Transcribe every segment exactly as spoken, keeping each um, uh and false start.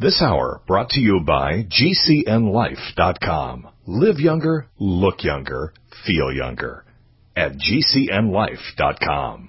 This hour brought to you by G C N life dot com. Live younger, look younger, feel younger. At G C N life dot com.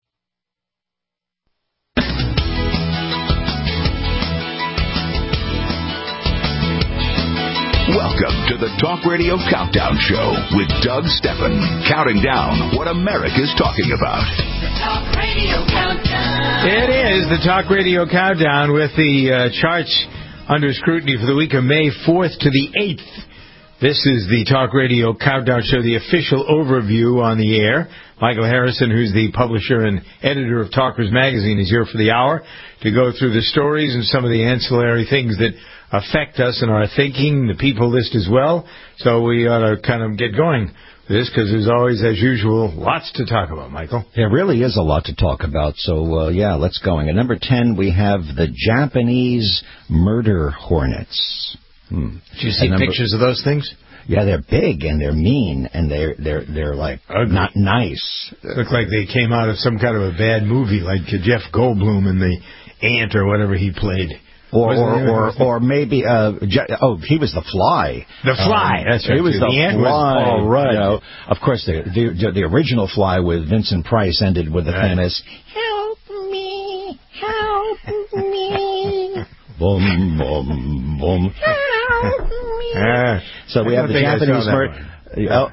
Welcome to the Talk Radio Countdown Show with Doug Steppen, counting down what America's talking about. The Talk Radio Countdown. It is the Talk Radio Countdown with the uh, charts under scrutiny for the week of May fourth to the eighth. This is the Talk Radio Countdown Show, the official overview on the air. Michael Harrison, who's the publisher and editor of Talkers Magazine, is here for the hour to go through the stories and some of the ancillary things that affect us in our thinking, the people list as well. So we ought to kind of get going with this because there's always, as usual, lots to talk about, Michael. There really is a lot to talk about. So, uh, yeah, let's go. At number ten, we have the Japanese murder hornets. Hmm. Did you see number, pictures of those things? Yeah, they're big and they're mean and they're they're they're like ugly. Not nice. Look like they came out of some kind of a bad movie, like Jeff Goldblum in The Ant or whatever he played. Or or, or or maybe uh oh he was the Fly. The Fly. Um, that's right. He was too. the, the Ant Fly. Was Paul Rudd. You know, of course, the, the the original Fly with Vincent Price ended with the right. famous "Help me, help me." Boom, boom, boom. Help me. Ah, so we I have the Japanese murder. Oh,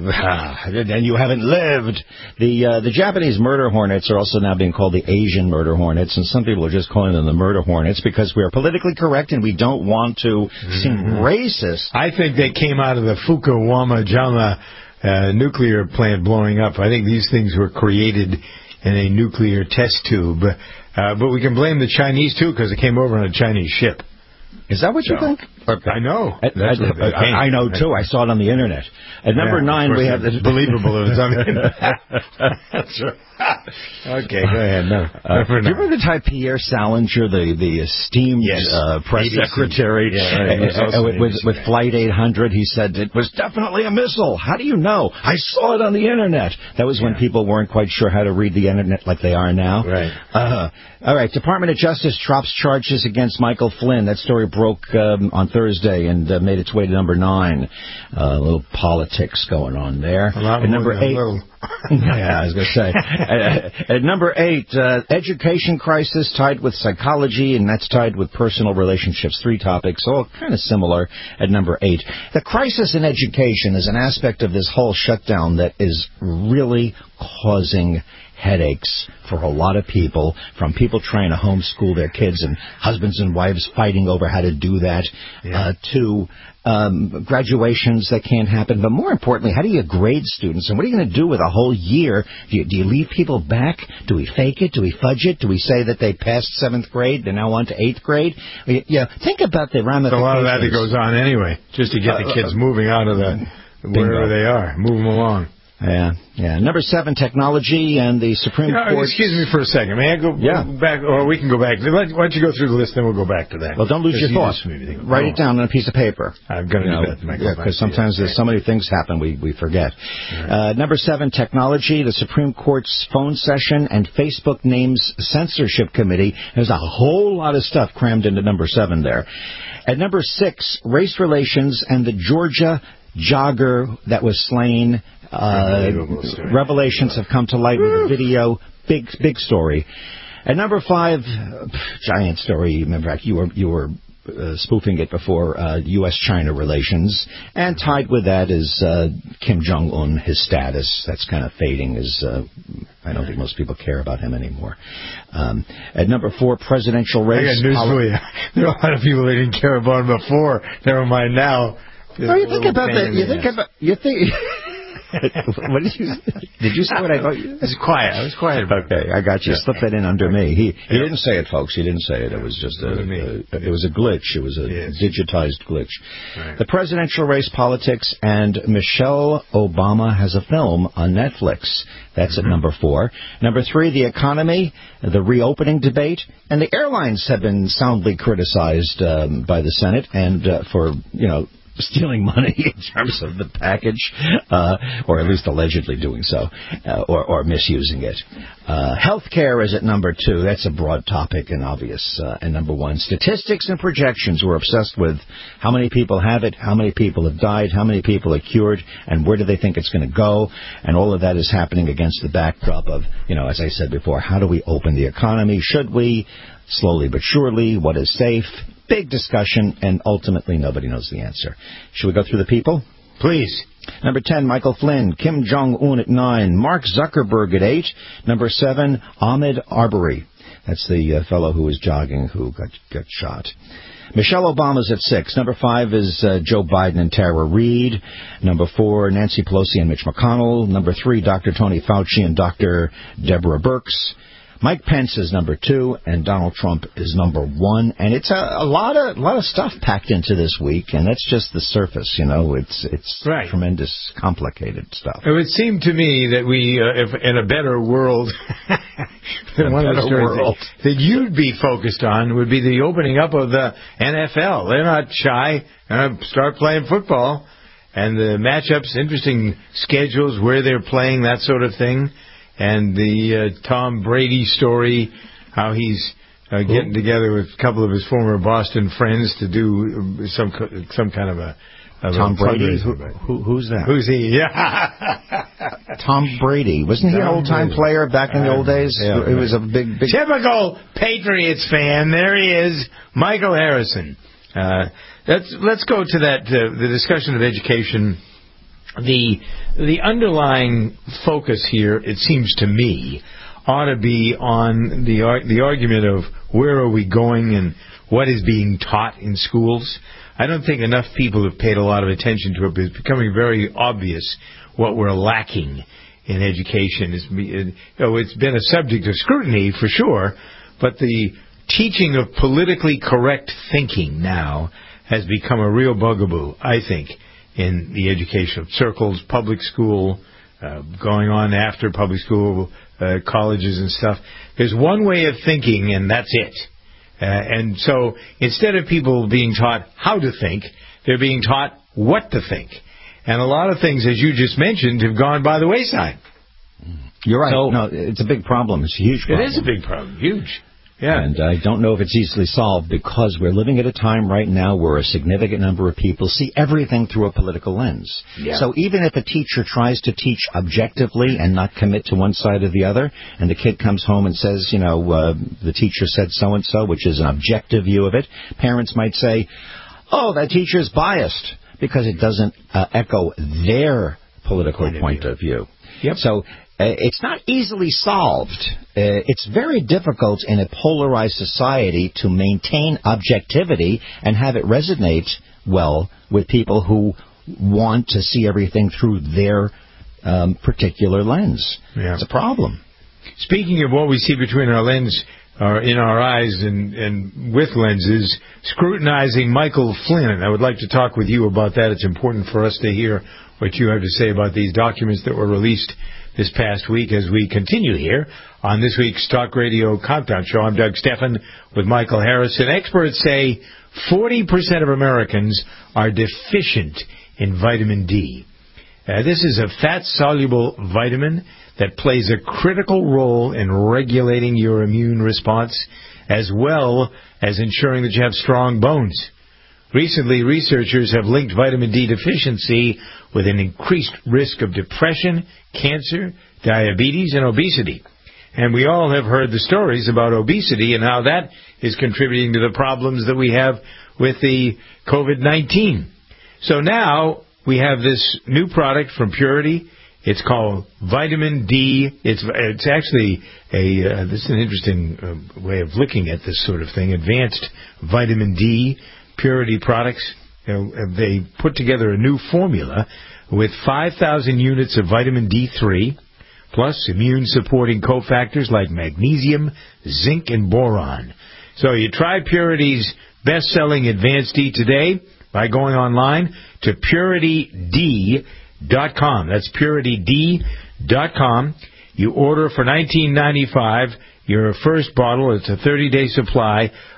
and you haven't lived. The uh, the Japanese murder hornets are also now being called the Asian murder hornets, and some people are just calling them the murder hornets because we are politically correct and we don't want to mm-hmm. seem racist. I think they came out of the Fukushima Jama uh, nuclear plant blowing up. I think these things were created in a nuclear test tube. Uh, but we can blame the Chinese, too, because it came over on a Chinese ship. Is that what you so, think? I know. I, I, I, I know, too. I saw it on the Internet. At number yeah, nine, we have the... Believable it was on the Internet. That's right. Okay, go ahead. No. Uh, do you remember the time Pierre Salinger, the, the esteemed yes. uh, press A B C. Secretary, yeah, right. uh, uh, with, with Flight eight hundred, he said it was definitely a missile. How do you know? I saw it on the Internet. That was when yeah. people weren't quite sure how to read the Internet like they are now. Right. Uh, all right. Department of Justice drops charges against Michael Flynn. That story broke um, on Thursday and uh, made its way to number nine. Uh, a little politics going on there. A lot At number eight. Yeah, I was going to say. at, at number eight, uh, education crisis tied with psychology, and that's tied with personal relationships. Three topics, all kind of similar at number eight. The crisis in education is an aspect of this whole shutdown that is really causing headaches for a lot of people, from people trying to homeschool their kids and husbands and wives fighting over how to do that, yeah. uh, to um, graduations that can't happen. But more importantly, how do you grade students? And what are you going to do with a whole year? Do you, do you leave people back? Do we fake it? Do we fudge it? Do we say that they passed seventh grade, they're now on to eighth grade? Yeah, think about the ramifications. There's a lot of that that goes on anyway, just to get the kids uh, moving out of the wherever they are, move them along. Yeah, yeah. Number seven, technology and the Supreme you know, Court. Excuse me for a second. May I go yeah. back, or we can go back? Why don't you go through the list, then we'll go back to that. Well, don't lose your thoughts. Write oh. it down on a piece of paper. I'm going to do that. Yeah, because sometimes there's so many things happen we, we forget. Right. Uh, number seven, technology, the Supreme Court's phone session, and Facebook names censorship committee. There's a whole lot of stuff crammed into number seven there. At number six, race relations and the Georgia jogger that was slain. Uh, revelations have come to light with a video. Big, big story. At number five, giant story. In fact, you were you were uh, spoofing it before. Uh, U S China relations, and tied with that is uh, Kim Jong Un. His status that's kind of fading. Is uh, I don't think most people care about him anymore. Um, at number four, presidential race. I got news for you. There are a lot of people that didn't care about him before. Never mind now. Oh, you think about that. You think about. You think. What did you? Did you say what I thought? I was quiet. I was quiet about okay, I got you. Yeah. Slip that in under me. He he yeah. didn't say it, folks. He didn't say it. It was just a, a it was a glitch. It was a yes. digitized glitch. Right. The presidential race, politics, and Michelle Obama has a film on Netflix. That's mm-hmm. at number four. Number three, the economy, the reopening debate, and the airlines have been soundly criticized um, by the Senate and uh, for you know. stealing money in terms of the package, uh, or at least allegedly doing so, uh, or, or misusing it. Uh, healthcare is at number two. That's a broad topic and obvious. Uh, and number one, statistics and projections. We're obsessed with how many people have it, how many people have died, how many people are cured, and where do they think it's going to go. And all of that is happening against the backdrop of, you know, as I said before, how do we open the economy? Should we? Slowly but surely. What is safe? Big discussion, and ultimately nobody knows the answer. Should we go through the people? Please. Number ten, Michael Flynn. Kim Jong-un at nine. Mark Zuckerberg at eight. Number seven, Ahmed Arbery. That's the uh, fellow who was jogging who got, got shot. Michelle Obama's at six. Number five is uh, Joe Biden and Tara Reid. Number four, Nancy Pelosi and Mitch McConnell. Number three, Doctor Tony Fauci and Doctor Deborah Birx. Mike Pence is number two, and Donald Trump is number one. And it's a, a lot of a lot of stuff packed into this week, and that's just the surface. You know, it's it's right. Tremendous, complicated stuff. It would seem to me that we, uh, if in a better world, in one a of the better stories world. that, that you'd be focused on would be the opening up of the N F L. They're not shy. Uh, start playing football, and the matchups, interesting schedules, where they're playing, that sort of thing. And the uh, Tom Brady story, how he's uh, getting together with a couple of his former Boston friends to do some some kind of a... Of Tom a Brady? Who, who, who's that? Who's he? Yeah. Tom Brady. Wasn't he an old-time player back in the old days? Yeah, it was a big, big... Typical Patriots fan. There he is, Michael Harrison. Uh, let's, let's go to that, uh, the discussion of education. The the underlying focus here, it seems to me, ought to be on the the argument of where are we going and what is being taught in schools. I don't think enough people have paid a lot of attention to it, but it's becoming very obvious what we're lacking in education. It's, it, you know, it's been a subject of scrutiny for sure, but the teaching of politically correct thinking now has become a real bugaboo, I think, in the educational circles, public school, uh, going on after public school, uh, colleges and stuff. There's one way of thinking, and that's it. Uh, and so instead of people being taught how to think, they're being taught what to think. And a lot of things, as you just mentioned, have gone by the wayside. You're right. So, no, it's a big problem. It's a huge problem. It is a big problem. Huge. Yeah. And I don't know if it's easily solved because we're living at a time right now where a significant number of people see everything through a political lens. Yeah. So even if a teacher tries to teach objectively and not commit to one side or the other, and the kid comes home and says, you know, uh, the teacher said so-and-so, which is an objective view of it, parents might say, oh, that teacher's biased because it doesn't uh, echo their political point, point of view. Of view. Yep. So Uh, it's not easily solved. Uh, it's very difficult in a polarized society to maintain objectivity and have it resonate well with people who want to see everything through their um, particular lens. Yeah. It's a problem. Speaking of what we see between our lens, or in our eyes and, and with lenses, scrutinizing Michael Flynn. I would like to talk with you about that. It's important for us to hear what you have to say about these documents that were released this past week as we continue here on this week's Talk Radio Countdown Show. I'm Doug Steffen with Michael Harrison. Experts say forty percent of Americans are deficient in vitamin D. Uh, this is a fat-soluble vitamin that plays a critical role in regulating your immune response as well as ensuring that you have strong bones. Recently, researchers have linked vitamin D deficiency with an increased risk of depression, cancer, diabetes, and obesity. And we all have heard the stories about obesity and how that is contributing to the problems that we have with the covid nineteen. So now we have this new product from Purity. It's called Vitamin D. It's it's actually a uh, this is an interesting uh, way of looking at this sort of thing. Advanced Vitamin D. Purity products, you know, they put together a new formula with five thousand units of vitamin D three, plus immune-supporting cofactors like magnesium, zinc, and boron. So you try Purity's best-selling Advanced D today by going online to purity d dot com. That's purity d dot com. You order for nineteen ninety-five dollars. Your first bottle, it's a thirty-day supply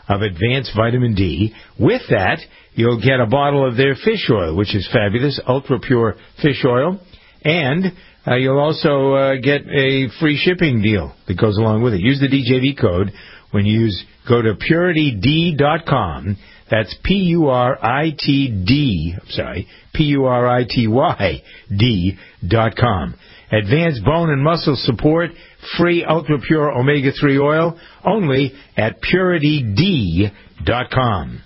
of advanced vitamin D. With that, you'll get a bottle of their fish oil, which is fabulous, ultra-pure fish oil. And uh, you'll also uh, get a free shipping deal that goes along with it. Use the D J V code when you use, go to purity d dot com. That's P U R I T D, I'm sorry, P U R I T Y D dot com. Advanced bone and muscle support, free ultra-pure omega three oil, only at purity d dot com.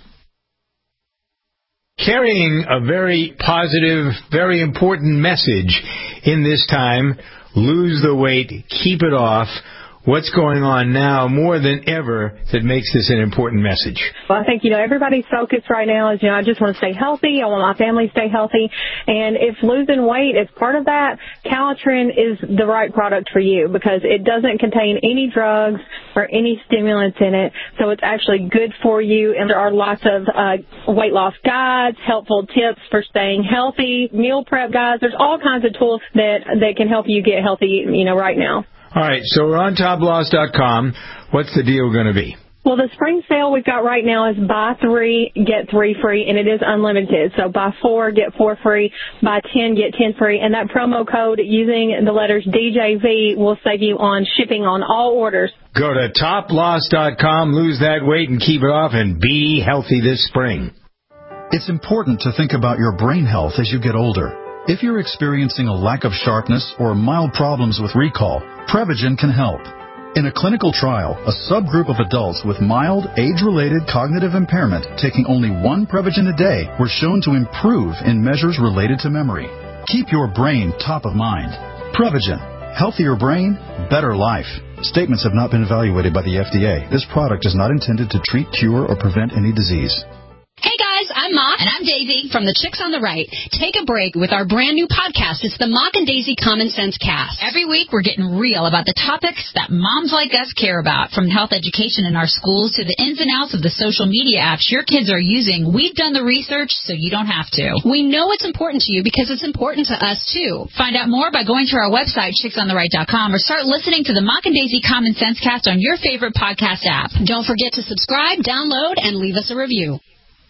Carrying a very positive, very important message in this time, lose the weight, keep it off. What's going on now more than ever that makes this an important message? Well, I think, you know, everybody's focus right now is, you know, I just want to stay healthy. I want my family to stay healthy. And if losing weight is part of that, Calitrin is the right product for you because it doesn't contain any drugs or any stimulants in it. So it's actually good for you. And there are lots of uh, weight loss guides, helpful tips for staying healthy, meal prep guides. There's all kinds of tools that, that can help you get healthy, you know, right now. All right, so we're on top loss dot com. What's the deal going to be? Well, the spring sale we've got right now is buy three, get three free, and it is unlimited. So buy four, get four free, buy ten, get ten free. And that promo code using the letters D J V will save you on shipping on all orders. Go to top loss dot com, lose that weight and keep it off, and be healthy this spring. It's important to think about your brain health as you get older. If you're experiencing a lack of sharpness or mild problems with recall, Prevagen can help. In a clinical trial, a subgroup of adults with mild, age-related cognitive impairment taking only one Prevagen a day were shown to improve in measures related to memory. Keep your brain top of mind. Prevagen. Healthier brain, better life. Statements have not been evaluated by the F D A. This product is not intended to treat, cure, or prevent any disease. Hey guys, I'm Mock. And I'm Daisy from the Chicks on the Right. Take a break with our brand new podcast. It's the Mock and Daisy Common Sense Cast. Every week we're getting real about the topics that moms like us care about, from health education in our schools to the ins and outs of the social media apps your kids are using. We've done the research so you don't have to. We know it's important to you because it's important to us too. Find out more by going to our website, chicks on the right dot com, or start listening to the Mock and Daisy Common Sense Cast on your favorite podcast app. Don't forget to subscribe, download, and leave us a review.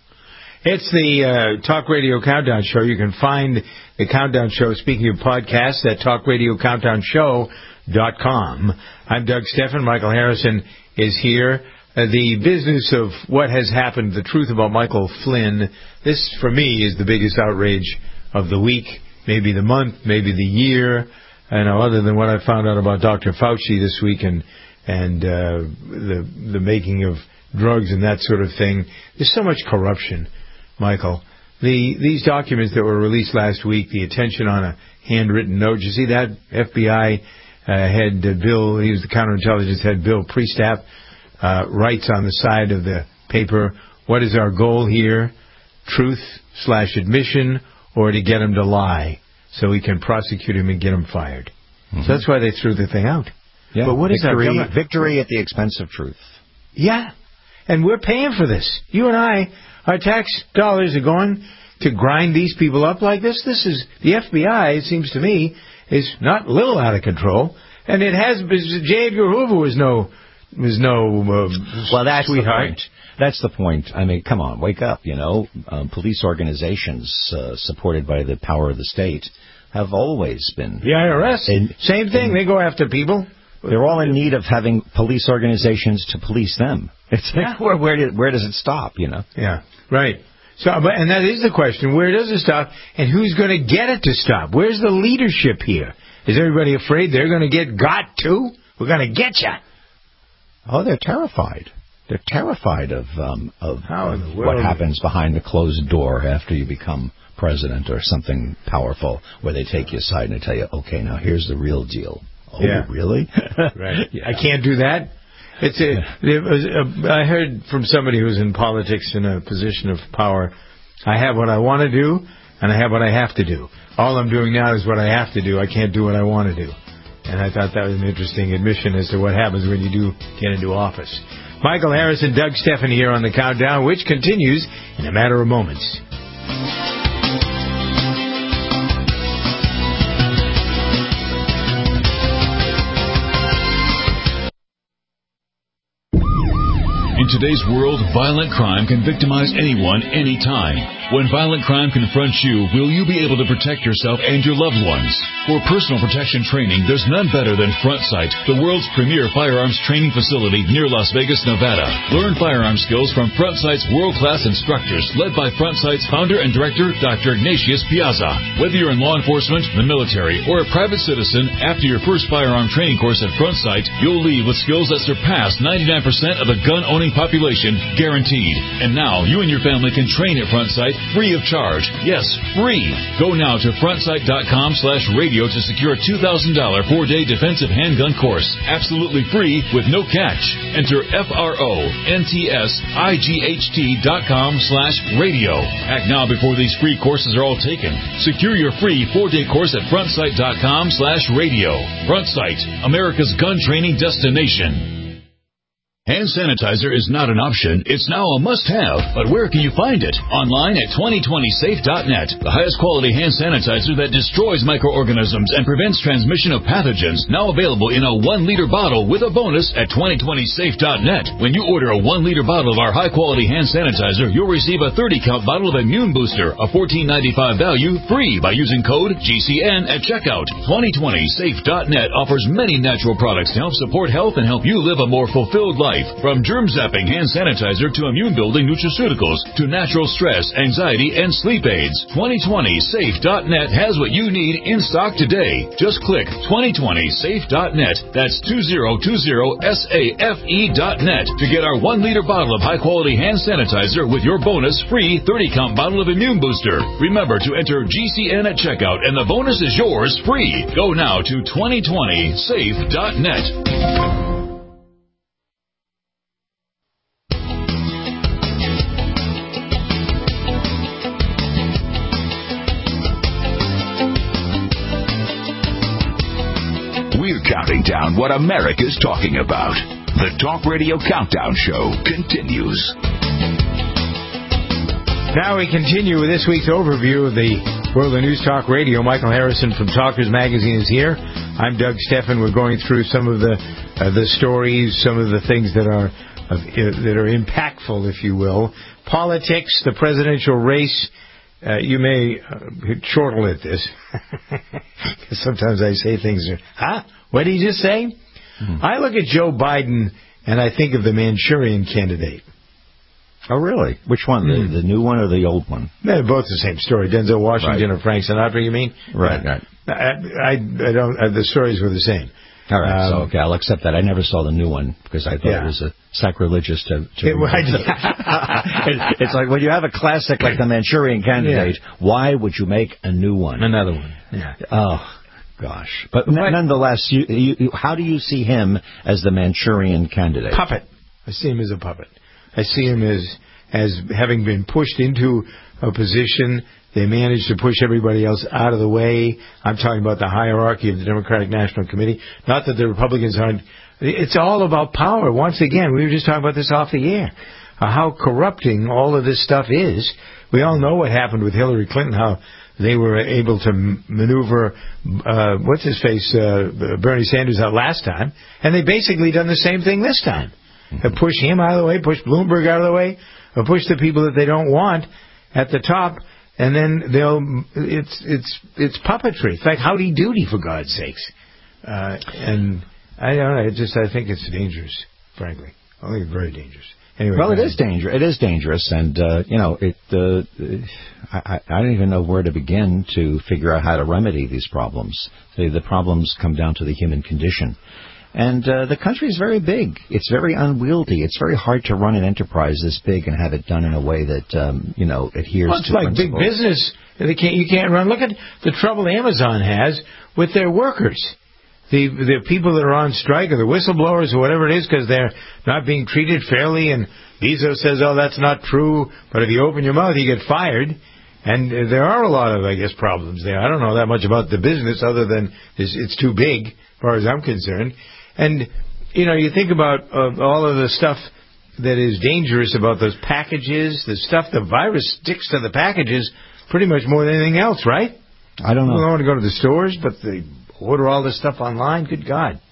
It's the uh, Talk Radio Countdown Show. You can find the Countdown Show, speaking of podcasts, at talk radio countdown show dot com. I'm Doug Steffen. Michael Harrison is here. Uh, the business of what has happened, the truth about Michael Flynn, this, for me, is the biggest outrage of the week, maybe the month, maybe the year. I know, other than what I found out about Doctor Fauci this week and, and uh, the, the making of drugs and that sort of thing. There's so much corruption. Michael, the these documents that were released last week, the attention on a handwritten note, you see that? F B I uh, head uh, Bill, he was the counterintelligence head, Bill Priestap, uh, writes on the side of the paper, what is our goal here? Truth slash admission, or to get him to lie so we can prosecute him and get him fired. Mm-hmm. So that's why they threw the thing out. Yeah, but what victory, is our victory at the expense of truth. Yeah, and we're paying for this. You and I, our tax dollars are going to grind these people up like this. This is the F B I, it seems to me, is not a little out of control. And it has, J. Edgar Hoover was no, was no uh, well, that's sweetheart. The point. That's the point. I mean, come on, wake up, you know. Um, police organizations uh, supported by the power of the state have always been. The I R S, in, same thing. In, they go after people. They're all in need of having police organizations to police them. It's like, yeah. where, where, did, where does it stop, you know? Yeah, right. So, but, and that is the question, where does it stop, and who's going to get it to stop? Where's the leadership here? Is everybody afraid they're going to get got too? We're going to get you. Oh, they're terrified. They're terrified of, um, of, How in the of world? what happens behind the closed door after you become president or something powerful, where they take you aside and they tell you, okay, now here's the real deal. Oh, yeah. Really? Right. Yeah. I can't do that. It's a, it was a, I heard from somebody who's in politics in a position of power, I have what I want to do, and I have what I have to do. All I'm doing now is what I have to do. I can't do what I want to do. And I thought that was an interesting admission as to what happens when you do get into office. Michael Harrison, Doug Steffen here on the Countdown, which continues in a matter of moments. today's world, violent crime can victimize anyone, anytime. When violent crime confronts you, will you be able to protect yourself and your loved ones? For personal protection training, there's none better than Front Sight, the world's premier firearms training facility near Las Vegas, Nevada. Learn firearm skills from Front Sight's world-class instructors, led by Front Sight's founder and director, Doctor Ignatius Piazza. Whether you're in law enforcement, the military, or a private citizen, after your first firearm training course at Front Sight, you'll leave with skills that surpass ninety-nine percent of the gun-owning population, guaranteed. And now, you and your family can train at Front Sight free of charge. Yes, free. Go now to frontsight.com slash radio to secure a two thousand dollars four-day defensive handgun course. Absolutely free with no catch. Enter F-R-O-N-T-S-I-G-H-T dot com slash radio. Act now before these free courses are all taken. Secure your free four-day course at frontsight.com slash radio. Front Sight, America's gun training destination. Hand sanitizer is not an option. It's now a must-have. But where can you find it? Online at twenty twenty safe dot net. The highest quality hand sanitizer that destroys microorganisms and prevents transmission of pathogens. Now available in a one liter bottle with a bonus at twenty twenty safe dot net. When you order a one liter bottle of our high-quality hand sanitizer, you'll receive a thirty count bottle of Immune Booster, a fourteen ninety-five value, free by using code G C N at checkout. twenty twenty safe dot net offers many natural products to help support health and help you live a more fulfilled life. From germ-zapping hand sanitizer to immune-building nutraceuticals to natural stress, anxiety, and sleep aids. twenty twenty safe dot net has what you need in stock today. Just click twenty twenty safe dot net. That's two thousand twenty safe dot net to get our one liter bottle of high-quality hand sanitizer with your bonus free thirty count bottle of Immune Booster. Remember to enter G C N at checkout, and the bonus is yours free. Go now to twenty twenty safe dot net. Counting down what America's talking about. The Talk Radio Countdown Show continues. Now we continue with this week's overview of the World of News Talk Radio. Michael Harrison from Talkers Magazine is here. I'm Doug Steffen. We're going through some of the uh, the stories, some of the things that are uh, that are impactful, if you will. Politics, the presidential race. Uh, you may uh, chortle at this. Sometimes I say things, huh? What did he just say? Hmm. I look at Joe Biden and I think of the Manchurian Candidate. Oh, really? Which one? Mm. The, the new one or the old one? They're both the same story. Denzel Washington right. or Frank Sinatra, you mean? Right, right. I, I, I don't, uh, the stories were the same. All right, um, so okay, I'll accept that. I never saw the new one because I thought yeah. it was a sacrilegious to. to it, it, it's like when you have a classic like the Manchurian Candidate, yeah. why would you make a new one? Another one. Yeah. Oh, gosh. But n- nonetheless, you, you, you, how do you see him as the Manchurian Candidate? Puppet. I see him as a puppet. I see him as as having been pushed into a position. They managed to push everybody else out of the way. I'm talking about the hierarchy of the Democratic National Committee. Not that the Republicans aren't. It's all about power. Once again, we were just talking about this off the air. Uh, how corrupting all of this stuff is. We all know what happened with Hillary Clinton, how they were able to m- maneuver, uh, what's his face, uh, Bernie Sanders out last time. And they basically done the same thing this time. Mm-hmm. Push him out of the way, push Bloomberg out of the way, or push the people that they don't want at the top. And then they'll, it's, it's, it's puppetry. It's like Howdy Doody, for God's sakes. Uh, and I don't know, it just, I think it's dangerous, frankly. I think it's very dangerous. Anyway, well, it is dangerous. It is dangerous, and uh, you know, it. Uh, I, I don't even know where to begin to figure out how to remedy these problems. The, the problems come down to the human condition, and uh, the country is very big. It's very unwieldy. It's very hard to run an enterprise this big and have it done in a way that um, you know adheres well, it's to like principles. Big business. They can't. You can't run. Look at the trouble Amazon has with their workers. The the people that are on strike or the whistleblowers or whatever it is because they're not being treated fairly, and Bezos says, oh, that's not true, but if you open your mouth, you get fired. And uh, there are a lot of, I guess, problems there. I don't know that much about the business other than it's, it's too big, as far as I'm concerned. And, you know, you think about uh, all of the stuff that is dangerous about those packages, the stuff, the virus sticks to the packages pretty much more than anything else, right? I don't know. We don't want to go to the stores, but they order all this stuff online. Good God.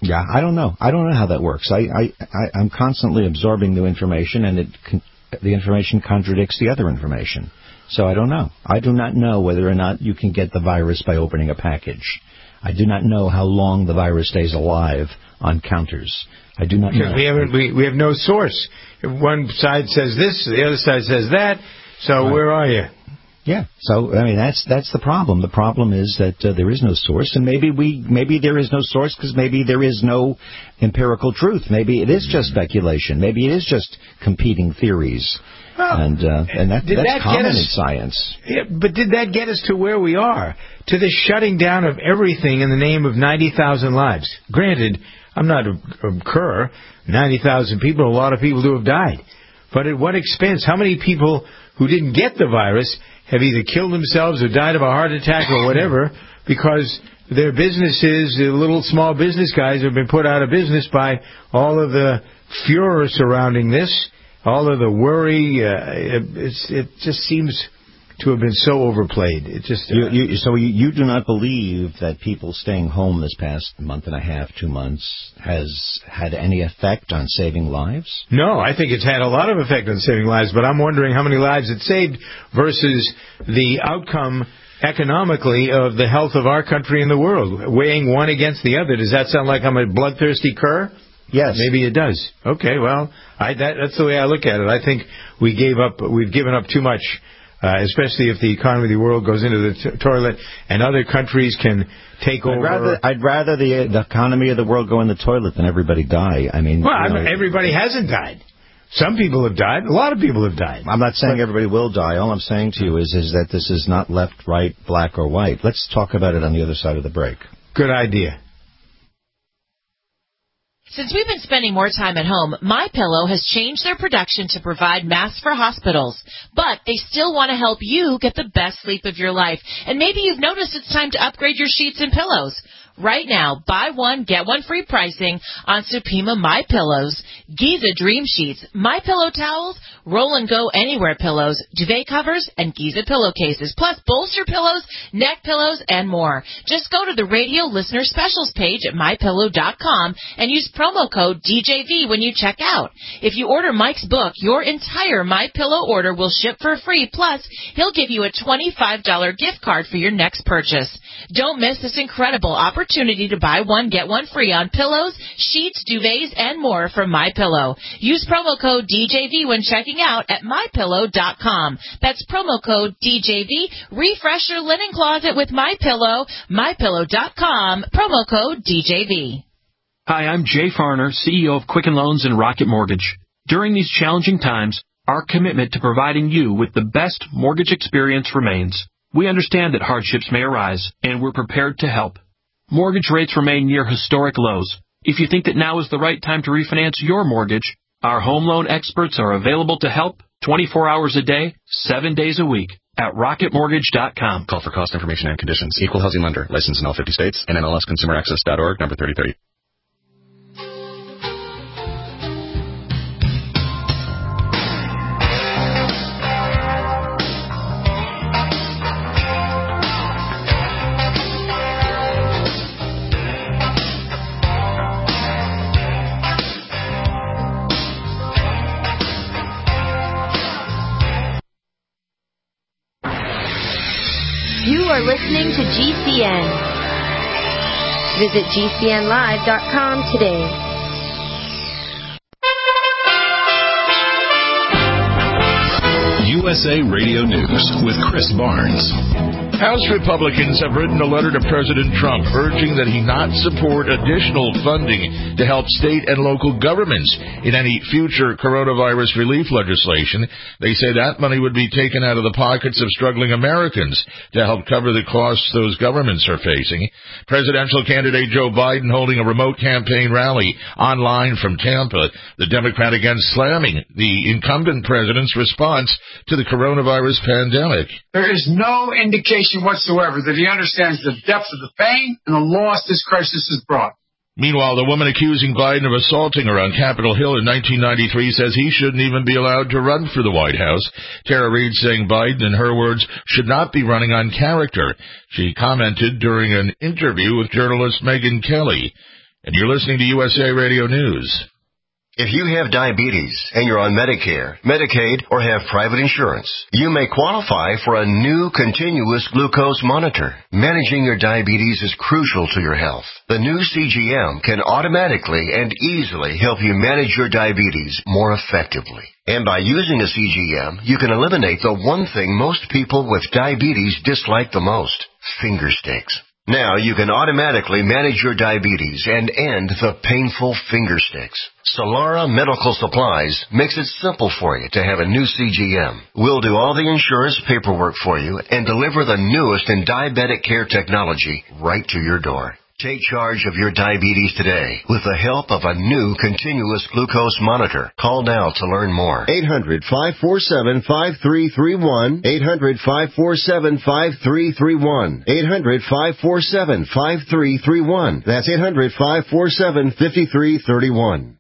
Yeah, I don't know. I don't know how that works. I, I, I, I'm constantly absorbing new information, and it con- the information contradicts the other information. So I don't know. I do not know whether or not you can get the virus by opening a package. I do not know how long the virus stays alive on counters. I do not because know. We, haven't, we, we have no source. If one side says this, the other side says that, so right. Where are you? Yeah, so, I mean, that's that's the problem. The problem is that uh, there is no source, and maybe we maybe there is no source because maybe there is no empirical truth. Maybe it is just speculation. Maybe it is just competing theories. Well, and uh, and that, that's that common us, in science. Yeah, but did that get us to where we are? To the shutting down of everything in the name of ninety thousand lives? Granted, I'm not a, a cur. ninety thousand people, a lot of people who have died. But at what expense? How many people who didn't get the virus have either killed themselves or died of a heart attack or whatever because their businesses, the little small business guys, have been put out of business by all of the furor surrounding this, all of the worry. Uh, it, it's, it just seems to have been so overplayed. It just uh, you, you, so you, you do not believe that people staying home this past month and a half, two months, has had any effect on saving lives? No, I think it's had a lot of effect on saving lives, but I'm wondering how many lives it saved versus the outcome economically of the health of our country and the world, weighing one against the other. Does that sound like I'm a bloodthirsty cur? Yes. Maybe it does. Okay, well, I, that, that's the way I look at it. I think we gave up, we've given up too much. Uh, especially if the economy of the world goes into the t- toilet and other countries can take I'd over. Rather, I'd rather the, the economy of the world go in the toilet than everybody die. I mean, well, you know, I mean, everybody hasn't died. Some people have died. A lot of people have died. I'm not saying but, everybody will die. All I'm saying to you is, is that this is not left, right, black, or white. Let's talk about it on the other side of the break. Good idea. Since we've been spending more time at home, MyPillow has changed their production to provide masks for hospitals. But they still want to help you get the best sleep of your life. And maybe you've noticed it's time to upgrade your sheets and pillows. Right now, buy one, get one free pricing on Supima My Pillows, Giza Dream Sheets, My Pillow towels, Roll and Go Anywhere pillows, duvet covers, and Giza pillowcases, plus bolster pillows, neck pillows, and more. Just go to the radio listener specials page at my pillow dot com and use promo code D J V when you check out. If you order Mike's book, your entire My Pillow order will ship for free, plus he'll give you a twenty-five dollars gift card for your next purchase. Don't miss this incredible opportunity. Opportunity to buy one, get one free on pillows, sheets, duvets, and more from MyPillow. Use promo code D J V when checking out at my pillow dot com. That's promo code D J V. Refresh your linen closet with MyPillow. my pillow dot com. Promo code D J V. Hi, I'm Jay Farner, C E O of Quicken Loans and Rocket Mortgage. During these challenging times, our commitment to providing you with the best mortgage experience remains. We understand that hardships may arise, and we're prepared to help. Mortgage rates remain near historic lows. If you think that now is the right time to refinance your mortgage, our home loan experts are available to help twenty-four hours a day, seven days a week at rocket mortgage dot com. Call for cost information and conditions. Equal housing lender. Licensed in all fifty states. N M L S consumer access dot org, number thirty thirty. You are listening to G C N. Visit G C N live dot com today. U S A Radio News with Chris Barnes. House Republicans have written a letter to President Trump urging that he not support additional funding to help state and local governments in any future coronavirus relief legislation. They say that money would be taken out of the pockets of struggling Americans to help cover the costs those governments are facing. Presidential candidate Joe Biden holding a remote campaign rally online from Tampa, the Democrat again slamming the incumbent president's response to the coronavirus pandemic. There is no indication whatsoever that he understands the depth of the pain and the loss this crisis has brought. Meanwhile, the woman accusing Biden of assaulting her on Capitol Hill in nineteen ninety-three says he shouldn't even be allowed to run for the White House. Tara Reid saying Biden, in her words, should not be running on character. She commented during an interview with journalist Megyn Kelly. And you're listening to U S A Radio News. If you have diabetes and you're on Medicare, Medicaid, or have private insurance, you may qualify for a new continuous glucose monitor. Managing your diabetes is crucial to your health. The new C G M can automatically and easily help you manage your diabetes more effectively. And by using a C G M, you can eliminate the one thing most people with diabetes dislike the most, finger sticks. Now you can automatically manage your diabetes and end the painful finger sticks. Solara Medical Supplies makes it simple for you to have a new C G M. We'll do all the insurance paperwork for you and deliver the newest in diabetic care technology right to your door. Take charge of your diabetes today with the help of a new continuous glucose monitor. Call now to learn more. eight hundred, five four seven, five three three one. eight hundred, five four seven, five three three one. eight hundred, five four seven, five three three one. That's eight hundred, five four seven, five three three one.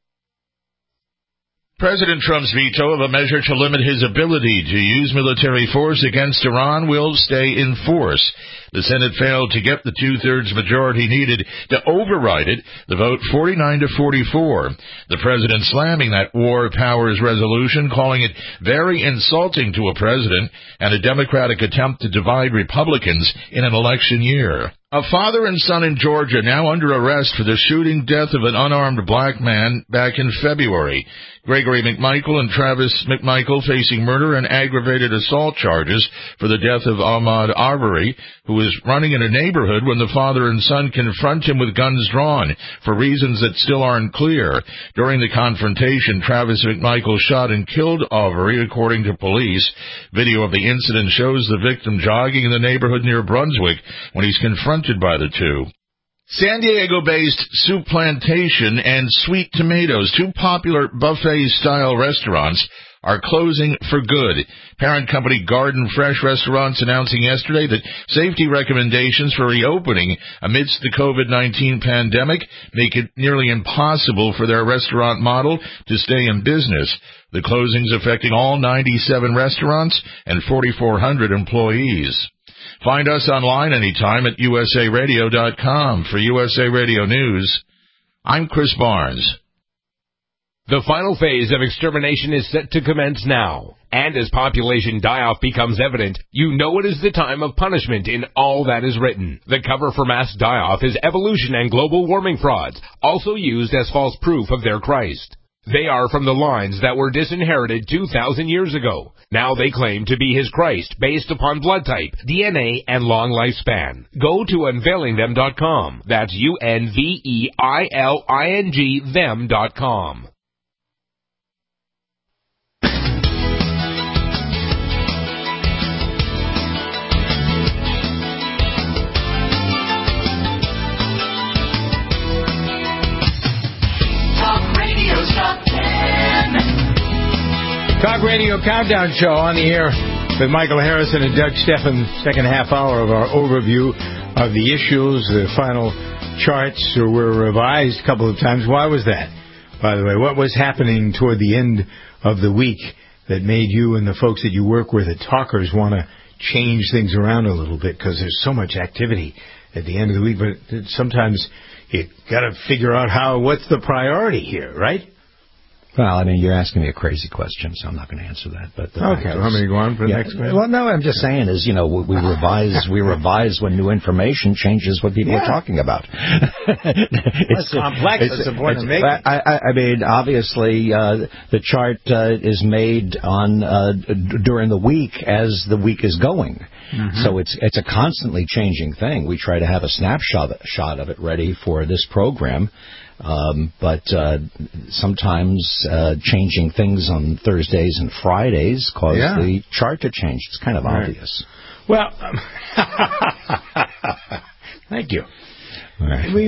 President Trump's veto of a measure to limit his ability to use military force against Iran will stay in force. The Senate failed to get the two-thirds majority needed to override it, the vote forty-nine to forty-four. The president slamming that war powers resolution, calling it very insulting to a president and a Democratic attempt to divide Republicans in an election year. A father and son in Georgia now under arrest for the shooting death of an unarmed black man back in February. Gregory McMichael and Travis McMichael facing murder and aggravated assault charges for the death of Ahmaud Arbery, who was running in a neighborhood when the father and son confront him with guns drawn for reasons that still aren't clear. During the confrontation, Travis McMichael shot and killed Arbery, according to police. Video of the incident shows the victim jogging in the neighborhood near Brunswick when he's confronted by the two. San Diego-based Soup Plantation and Sweet Tomatoes, two popular buffet-style restaurants, are closing for good. Parent company Garden Fresh Restaurants announcing yesterday that safety recommendations for reopening amidst the COVID nineteen pandemic make it nearly impossible for their restaurant model to stay in business. The closings affecting all ninety-seven restaurants and forty-four hundred employees. Find us online anytime at U S A radio dot com. For U S A Radio News, I'm Chris Barnes. The final phase of extermination is set to commence now. And as population die-off becomes evident, you know it is the time of punishment in all that is written. The cover for mass die-off is evolution and global warming frauds, also used as false proof of their Christ. They are from the lines that were disinherited two thousand years ago. Now they claim to be his Christ based upon blood type, D N A, and long lifespan. Go to unveiling them dot com. That's U N V E I L I N G them dot com. Talk Radio Countdown Show on the air with Michael Harrison and Doug Steffen. Second half hour of our overview of the issues. The final charts were revised a couple of times. Why was that, by the way? What was happening toward the end of the week that made you and the folks that you work with at Talkers want to change things around a little bit? Because there's so much activity at the end of the week. But sometimes you got to figure out how what's the priority here, right? Well, I mean, you're asking me a crazy question, so I'm not going to answer that. But uh, okay, how many go on for the yeah, next question? Well, no, I'm just saying is, you know, we, we revise, we revise when new information changes what people yeah. are talking about. It's complex. It's, it's important to make. I, I, I mean, obviously, uh, the chart uh, is made on uh, d- during the week as the week is going. Mm-hmm. So it's it's a constantly changing thing. We try to have a snapshot shot of it ready for this program. Um, but uh, sometimes uh, changing things on Thursdays and Fridays cause yeah. the chart to change. It's kind of right. obvious. Well, um, thank you. Right. We,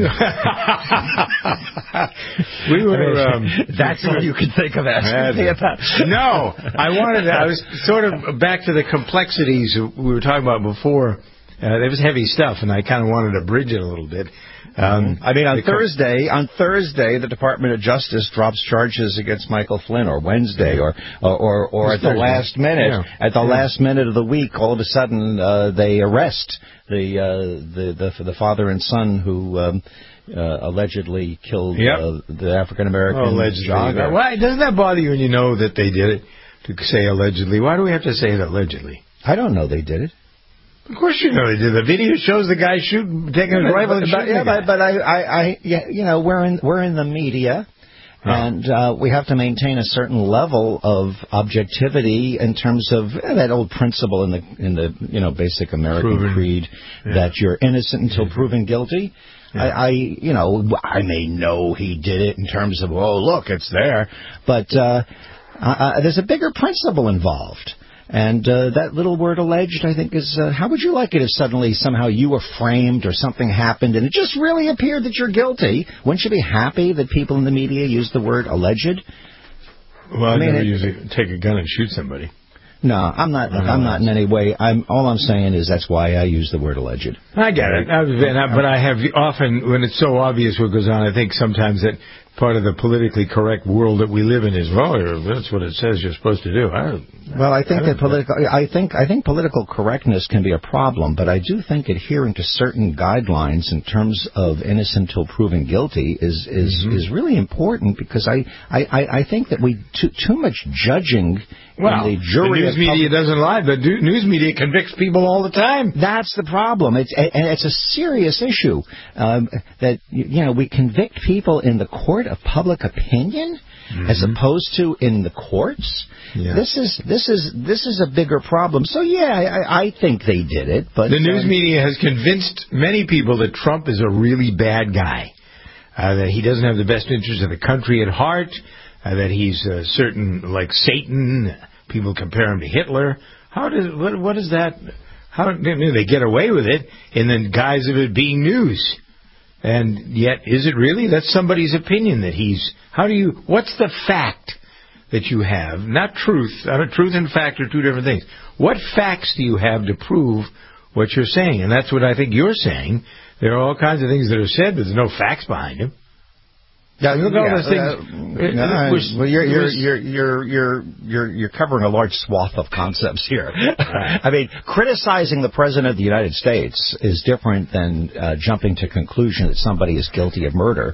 we were. Um, That's all you can think of asking me about. No, I wanted. To, I was sort of back to the complexities we were talking about before. Uh, it was heavy stuff, and I kind of wanted to bridge it a little bit. Um, I mean, on Thursday, on Thursday, the Department of Justice drops charges against Michael Flynn, or Wednesday, or or or, or at the Thursday. last minute, yeah. at the yeah. last minute of the week, all of a sudden uh, they arrest the, uh, the the the father and son who um, uh, allegedly killed yep. uh, the African American oh, allegedly. jogger. Why doesn't that bother you when you know that they did it? To say allegedly, why do we have to say it allegedly? I don't know they did it. Of course you know they did. The video shows the guy shooting, taking his rifle and shooting. Yeah, but, but I, I, I, yeah, you know, we're in we're in the media. And uh, we have to maintain a certain level of objectivity in terms of eh, that old principle in the in the you know basic American proven. creed yeah. that you're innocent until proven guilty. Yeah. I, I you know I may know he did it in terms of oh look it's there, but uh, uh, there's a bigger principle involved. And uh, that little word alleged, I think, is... Uh, how would you like it if suddenly somehow you were framed or something happened and it just really appeared that you're guilty? Wouldn't you be happy that people in the media use the word alleged? Well, I, I mean, never it, usually take a gun and shoot somebody. No, I'm not. I'm not in any way. I'm. All I'm saying is that's why I use the word alleged. I get it, I, but I have often, when it's so obvious what goes on, I think sometimes that part of the politically correct world that we live in is, well, that's what it says you're supposed to do. I, well, I think I that political. I think I think political correctness can be a problem, but I do think adhering to certain guidelines in terms of innocent till proven guilty is is, mm-hmm. is really important because I, I, I think that we too too much judging. Well, the, jury the news media pub- doesn't lie. The news media convicts people all the time. That's the problem. It's and it's a serious issue um, that you know we convict people in the court of public opinion mm-hmm. as opposed to in the courts. Yeah. This is this is this is a bigger problem. So yeah, I, I think they did it. But the news um, media has convinced many people that Trump is a really bad guy, uh, that he doesn't have the best interests of the country at heart. Uh, that he's uh, certain, like Satan. People compare him to Hitler. How does what, what is that? How do they get away with it in the guise of it being news? And yet, is it really? That's somebody's opinion that he's. How do you? What's the fact that you have? Not truth. I mean, truth and fact are two different things. What facts do you have to prove what you're saying? And that's what I think you're saying. There are all kinds of things that are said, but there's no facts behind them. Yeah, look at all those things. Uh, it, no, was, well, you're, you're, you're, you're, you're, you're, you're covering a large swath of concepts here. Right. I mean, criticizing the President of the United States is different than uh, jumping to conclusion that somebody is guilty of murder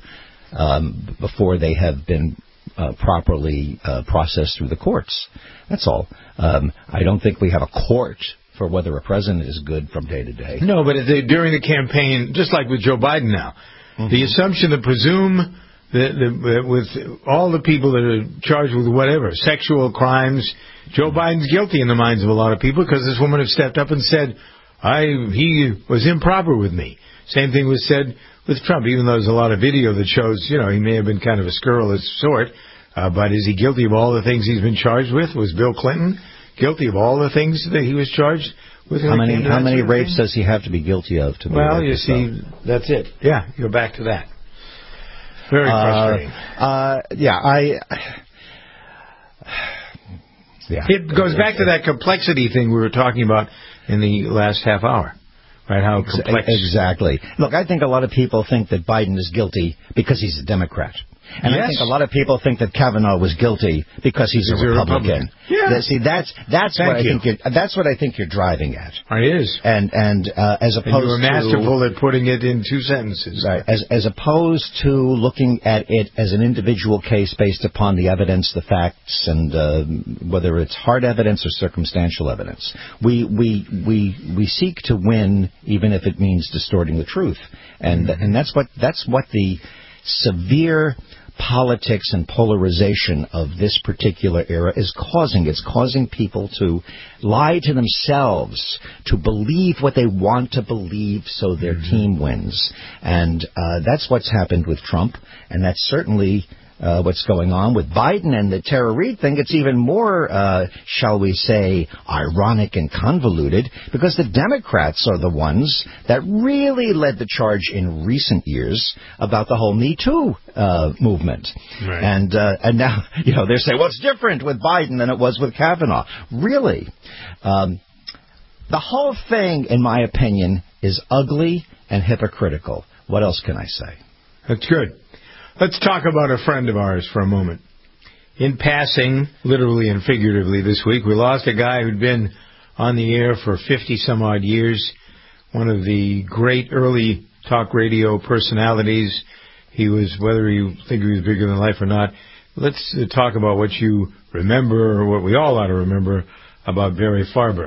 um, before they have been uh, properly uh, processed through the courts. That's all. Um, I don't think we have a court for whether a president is good from day to day. No, but the, during the campaign, just like with Joe Biden now, mm-hmm. the assumption, the presume... The, the, with all the people that are charged with whatever, sexual crimes, Joe Biden's guilty in the minds of a lot of people because this woman has stepped up and said, I he was improper with me. Same thing was said with Trump, even though there's a lot of video that shows, you know, he may have been kind of a scurrilous sort, uh, but is he guilty of all the things he's been charged with? Was Bill Clinton guilty of all the things that he was charged with? How many, how many rapes does he have to be guilty of to be Well, you see, of? That's it. Yeah, go back to that. Very frustrating. Uh, uh, yeah, I. Yeah. It goes back to that complexity thing we were talking about in the last half hour, right? How complex. Exactly. Look, I think a lot of people think that Biden is guilty because he's a Democrat. And yes. I think a lot of people think that Kavanaugh was guilty because he's, he's a Republican. A Republican. Yeah. See, that's that's Thank what you. I think. You're, that's what I think you're driving at. It is. And and uh, as opposed and you were masterful to, at putting it in two sentences. Right. As as opposed to looking at it as an individual case based upon the evidence, the facts, and uh, whether it's hard evidence or circumstantial evidence. We we we we seek to win, even if it means distorting the truth. And mm-hmm. and that's what that's what the severe politics and polarization of this particular era is causing. It's causing people to lie to themselves, to believe what they want to believe so their mm-hmm. team wins. And uh, that's what's happened with Trump, and that's certainly uh, what's going on with Biden. And the Tara Reid thing, it's even more, uh, shall we say, ironic and convoluted, because the Democrats are the ones that really led the charge in recent years about the whole Me Too uh, movement. Right. And uh, and now, you know, they're saying, well, it's different with Biden than it was with Kavanaugh. Really? Um, the whole thing, in my opinion, is ugly and hypocritical. What else can I say? That's good. Let's talk about a friend of ours for a moment. In passing, literally and figuratively this week, we lost a guy who'd been on the air for fifty-some-odd years, one of the great early talk radio personalities. He was, whether you think he was bigger than life or not, let's uh, talk about what you remember, or what we all ought to remember, about Barry Farber.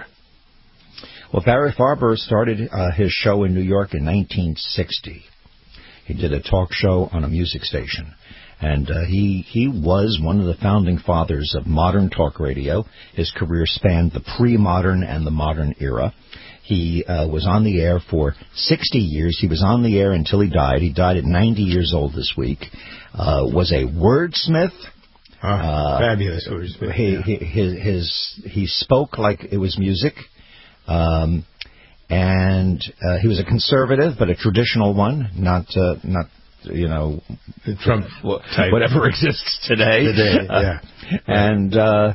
Well, Barry Farber started uh, his show in New York in nineteen sixty. He did a talk show on a music station. And uh, he he was one of the founding fathers of modern talk radio. His career spanned the pre-modern and the modern era. He uh, was on the air for sixty years. He was on the air until he died. He died at ninety years old this week. Uh, was a wordsmith. Oh, uh, fabulous wordsmith. He, yeah. he, his, his, he spoke like it was music. Um, and uh, he was a conservative, but a traditional one, not uh, not. you know, the Trump type. Whatever exists today. Today, yeah. Uh, and uh,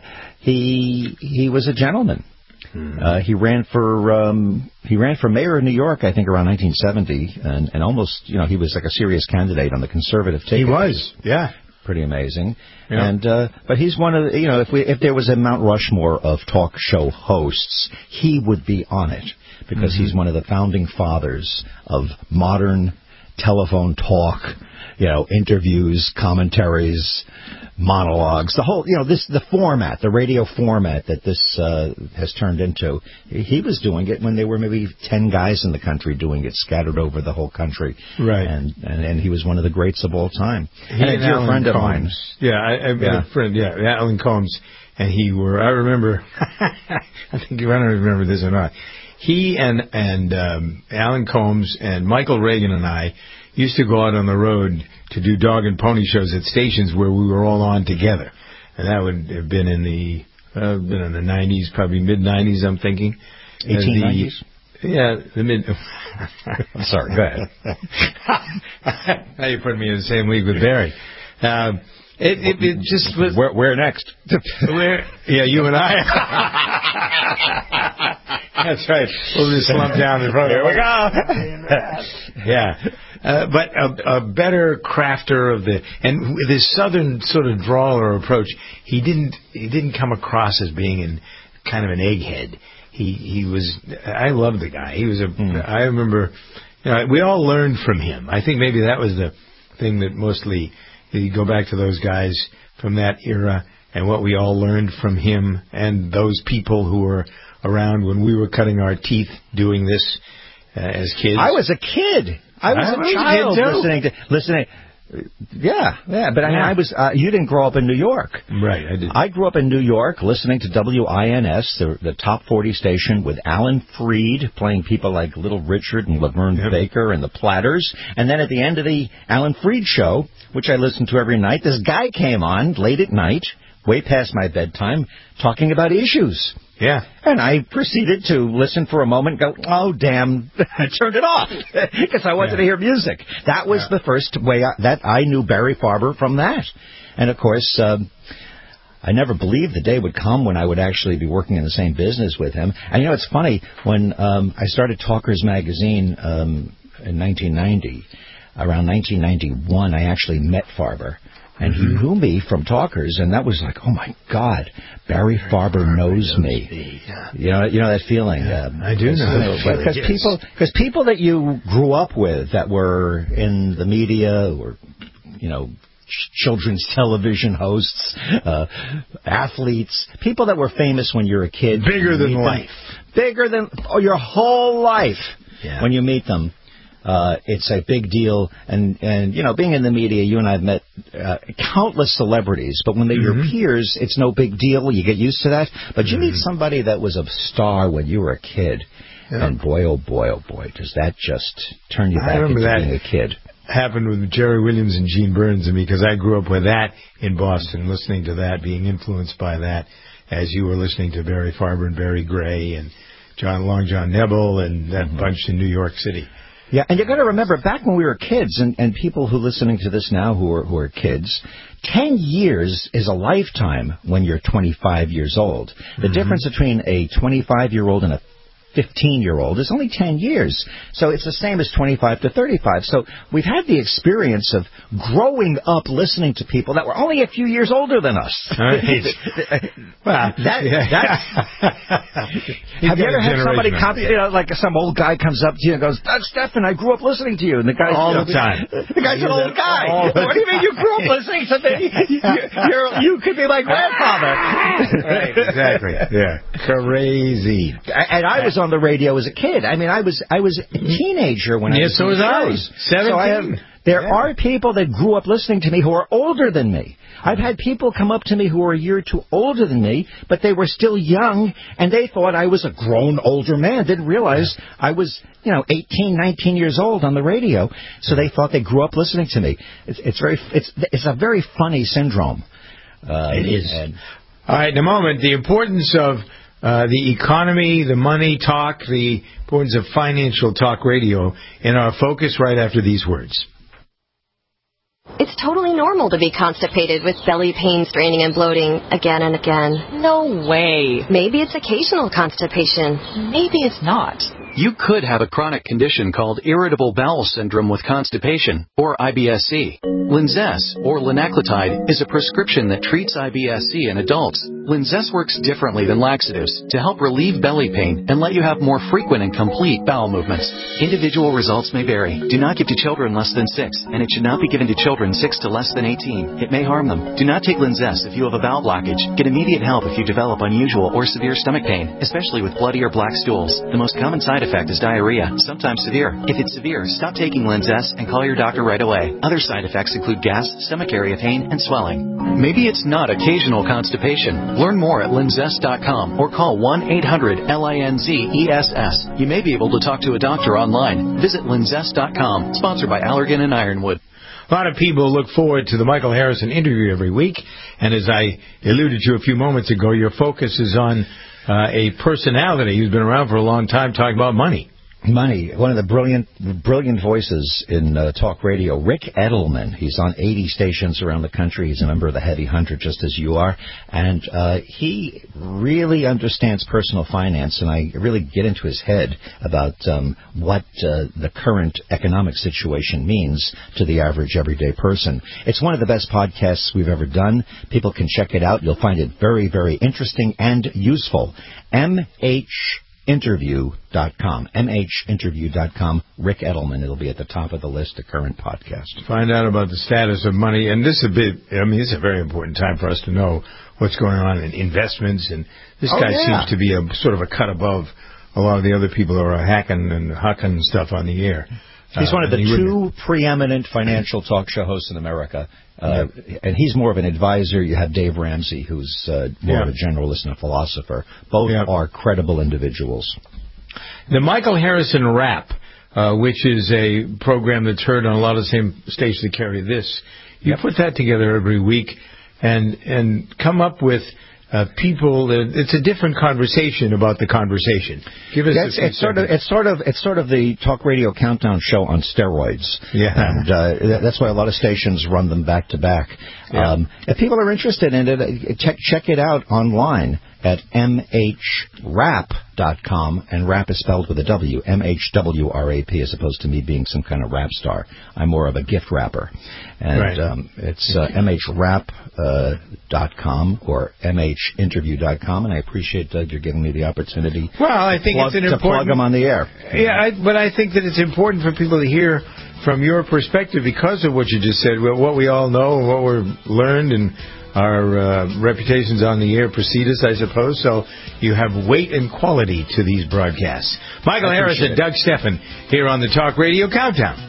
he he was a gentleman. Hmm. Uh, he ran for um, he ran for mayor of New York, I think, around nineteen seventy, and, and almost, you know, he was like a serious candidate on the conservative ticket. He was, yeah. Pretty amazing. Yeah. And uh, but he's one of the, you know, if we if there was a Mount Rushmore of talk show hosts, he would be on it, because mm-hmm. he's one of the founding fathers of modern telephone talk, you know, interviews, commentaries, monologues, the whole, you know, this, the format, the radio format that this uh, has turned into. He was doing it when there were maybe ten guys in the country doing it, scattered over the whole country. Right. And and, and he was one of the greats of all time. He and, and a dear Alan friend Combs. of mine. Yeah, I, I've yeah. a friend, yeah, Alan Combs, and he were, I remember, I think, I don't remember this or not. He and, and um, Alan Combs and Michael Reagan and I used to go out on the road to do dog and pony shows at stations where we were all on together. And that would have been in the, uh, been in the nineties, probably mid-nineties, I'm thinking. eighteen nineties? Yeah, the mid... I'm sorry, go ahead. Now you're putting me in the same league with Barry. Uh, it, it, it just was... Where, where next? Where? Yeah, you and I. That's right. We'll just slump down in front of Here we go. Yeah. Uh, but a, a better crafter of the, and with his southern sort of drawler approach, he didn't he didn't come across as being in kind of an egghead. He he was. I loved the guy. He was a. Mm. I remember, you know, we all learned from him. I think maybe that was the thing that mostly you go back to those guys from that era and what we all learned from him and those people who were around when we were cutting our teeth doing this uh, as kids. I was a kid. I was I a child listening to listening. Yeah, yeah, but I mean, Yeah. I was. Uh, you didn't grow up in New York, right? I did. I grew up in New York, listening to W I N S, the, the top forty station, with Alan Freed playing people like Little Richard and Laverne Yep. Baker and the Platters, and then at the end of the Alan Freed show, which I listened to every night, this guy came on late at night, way past my bedtime, talking about issues. Yeah. And I proceeded to listen for a moment and go, oh, damn, I turned it off because I wanted Yeah. to hear music. That was Yeah. the first way I, that I knew Barry Farber from that. And, of course, um, I never believed the day would come when I would actually be working in the same business with him. And, you know, it's funny, when um, I started Talkers Magazine um, in nineteen ninety, around nineteen ninety-one, I actually met Farber. And he knew me from Talkers, and that was like, oh my God, Barry Farber knows me. You know, you know that feeling. Yeah, um, I do know. because Yes. people, because people that you grew up with that were in the media or, you know, ch- children's television hosts, uh, athletes, people that were famous when you were a kid, Bigger than meet them, life. bigger than oh, your whole life. Yeah. When you meet them. Uh, it's a big deal, and, and you know, being in the media, you and I have met uh, countless celebrities, but when they're Mm-hmm. your peers, it's no big deal. You get used to that. But you Mm-hmm. meet somebody that was a star when you were a kid, Yeah. and boy, oh boy, oh boy, does that just turn you I back into remember that. being a kid. Happened with Jerry Williams and Gene Burns and me, because I grew up with that in Boston, listening to that, being influenced by that, as you were listening to Barry Farber and Barry Gray and John Long John Nebel and that Mm-hmm. bunch in New York City. Yeah, and you got to remember, back when we were kids, and, and people who are listening to this now who are who are kids, ten years is a lifetime when you're twenty-five years old. The Mm-hmm. difference between a twenty-five-year-old and a fifteen-year-old. It's only ten years. So it's the same as twenty-five to thirty-five. So we've had the experience of growing up listening to people that were only a few years older than us. Right. Well, that, yeah. that's... Have you ever had somebody come, you know, like some old guy comes up to you and goes, Doug Stephan, I grew up listening to you. And the guy's, all you know, the time. The guy's an old guy. What do you mean you grew up listening to me? You're, you're, you could be my grandfather. Right, exactly. Yeah. Crazy. And I was on the radio as a kid. I mean, I was I was a teenager when yeah, I was so in was I. shows. seventeen. So I have, there yeah. are people that grew up listening to me who are older than me. I've had people come up to me who are a year or two older than me, but they were still young, and they thought I was a grown older man. Didn't realize yeah. I was, you know, eighteen, nineteen years old on the radio. So they thought they grew up listening to me. It's, it's very, it's, it's a very funny syndrome. Uh, it is. And, all right, in a moment, the importance of uh, the economy, the money talk, the importance of financial talk radio in our focus right after these words. It's totally normal to be constipated with belly pain, straining, and bloating again and again. No way. Maybe it's occasional constipation. Maybe it's not. You could have a chronic condition called irritable bowel syndrome with constipation, or I B S C. Linzess, or linaclotide, is a prescription that treats I B S C in adults. Linzess works differently than laxatives to help relieve belly pain and let you have more frequent and complete bowel movements. Individual results may vary. Do not give to children less than six, and it should not be given to children six to less than eighteen. It may harm them. Do not take Linzess if you have a bowel blockage. Get immediate help if you develop unusual or severe stomach pain, especially with bloody or black stools. The most common side effect is diarrhea, sometimes severe. If it's severe, stop taking Linzess and call your doctor right away. Other side effects include gas, stomach area pain, and swelling. Maybe it's not occasional constipation. Learn more at linzess dot com or call one eight hundred L I N Z E S S. You may be able to talk to a doctor online. Visit linzess dot com. Sponsored by Allergan and Ironwood. A lot of people look forward to the Michael Harrison interview every week, and as I alluded to a few moments ago, your focus is on uh, a personality who's been around for a long time talking about money. Money. One of the brilliant, brilliant voices in uh, talk radio, Rick Edelman. He's on eighty stations around the country. He's a member of the Heavy Hundred, just as you are. And uh, he really understands personal finance, and I really get into his head about um, what uh, the current economic situation means to the average everyday person. It's one of the best podcasts we've ever done. People can check it out. You'll find it very, very interesting and useful. M H interview dot com. M H interview dot com. Rick Edelman. It'll be at the top of the list, the current podcast. Find out about the status of money. And this is a bit, I mean, this is a very important time for us to know what's going on in investments. And this oh, guy yeah. seems to be a sort of a cut above a lot of the other people who are hacking and hucking stuff on the air. He's uh, one of the he two wouldn't... preeminent financial talk show hosts in America. Uh, yeah. And he's more of an advisor. You have Dave Ramsey, who's uh, more yeah. of a generalist and a philosopher. Both yeah. are credible individuals. The Michael Harrison Rap, uh, which is a program that's heard on a lot of the same stations that carry this, you yep. put that together every week and and come up with uh, people. That, it's a different conversation about the conversation. Give us. It's, it's sort of it's sort of it's sort of the talk radio countdown show on steroids. Yeah, and uh, that's why a lot of stations run them back to back. Yeah. Um, if people are interested in it, check check it out online at M H rap dot com, and rap is spelled with a W, M H W R A P, as opposed to me being some kind of rap star. I'm more of a gift wrapper. And right. um, it's uh, M H rap dot com or M H interview dot com, and I appreciate, Doug, you're giving me the opportunity well, I think plug, it's an to important, plug them on the air. Yeah, I, but I think that it's important for people to hear from your perspective because of what you just said, what we all know and what we've learned, and our uh, reputations on the air precede us, I suppose, so you have weight and quality to these broadcasts. Michael Harris and Doug Stephan here on the Talk Radio Countdown.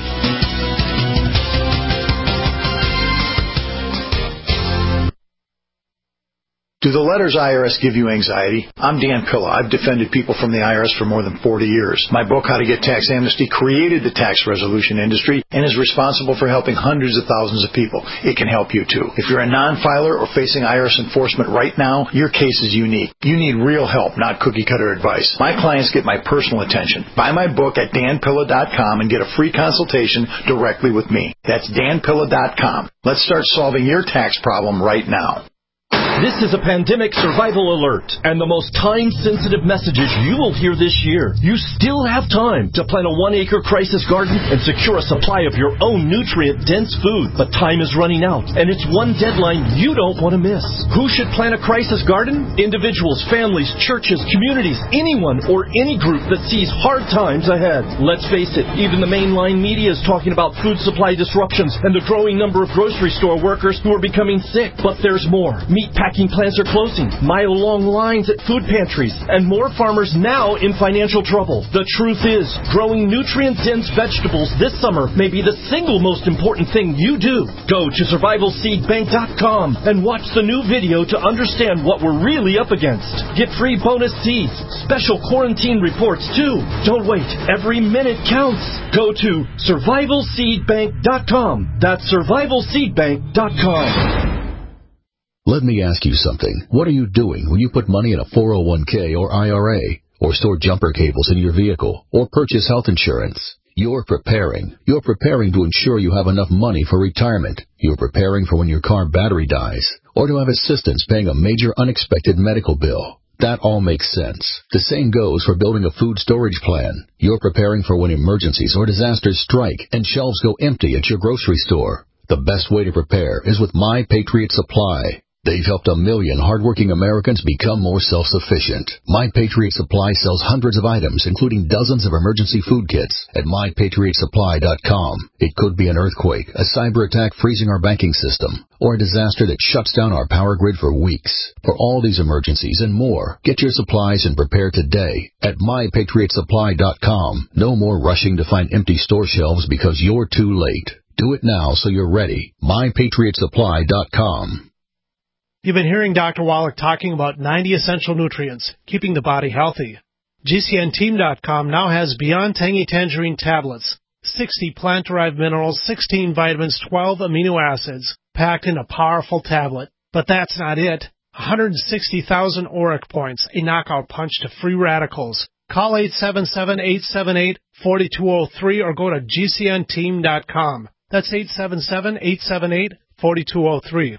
Do the letters I R S give you anxiety? I'm Dan Pilla. I've defended people from the I R S for more than forty years. My book, How to Get Tax Amnesty, created the tax resolution industry and is responsible for helping hundreds of thousands of people. It can help you, too. If you're a non-filer or facing I R S enforcement right now, your case is unique. You need real help, not cookie-cutter advice. My clients get my personal attention. Buy my book at dan pilla dot com and get a free consultation directly with me. That's dan pilla dot com. Let's start solving your tax problem right now. This is a pandemic survival alert and the most time-sensitive messages you will hear this year. You still have time to plant a one-acre crisis garden and secure a supply of your own nutrient-dense food. But time is running out, and it's one deadline you don't want to miss. Who should plant a crisis garden? Individuals, families, churches, communities, anyone or any group that sees hard times ahead. Let's face it, even the mainline media is talking about food supply disruptions and the growing number of grocery store workers who are becoming sick. But there's more. Meatpacking plants are closing, mile-long lines at food pantries, and more farmers now in financial trouble. The truth is, growing nutrient-dense vegetables this summer may be the single most important thing you do. Go to survival seed bank dot com and watch the new video to understand what we're really up against. Get free bonus seeds, special quarantine reports too. Don't wait. Every minute counts. Go to survival seed bank dot com. That's survival seed bank dot com. Let me ask you something. What are you doing when you put money in a four oh one k or I R A, or store jumper cables in your vehicle, or purchase health insurance? You're preparing. You're preparing to ensure you have enough money for retirement. You're preparing for when your car battery dies, or to have assistance paying a major unexpected medical bill. That all makes sense. The same goes for building a food storage plan. You're preparing for when emergencies or disasters strike and shelves go empty at your grocery store. The best way to prepare is with My Patriot Supply. They've helped a million hardworking Americans become more self-sufficient. My Patriot Supply sells hundreds of items, including dozens of emergency food kits, at my patriot supply dot com. It could be an earthquake, a cyber attack freezing our banking system, or a disaster that shuts down our power grid for weeks. For all these emergencies and more, get your supplies and prepare today at my patriot supply dot com. No more rushing to find empty store shelves because you're too late. Do it now so you're ready. my patriot supply dot com. You've been hearing Doctor Wallach talking about ninety essential nutrients, keeping the body healthy. G C N team dot com now has Beyond Tangy Tangerine tablets, sixty plant-derived minerals, sixteen vitamins, twelve amino acids, packed in a powerful tablet. But that's not it. one hundred sixty thousand auric points, a knockout punch to free radicals. Call eight seven seven, eight seven eight, four two zero three or go to G C N team dot com. That's eight seven seven, eight seven eight, four two zero three.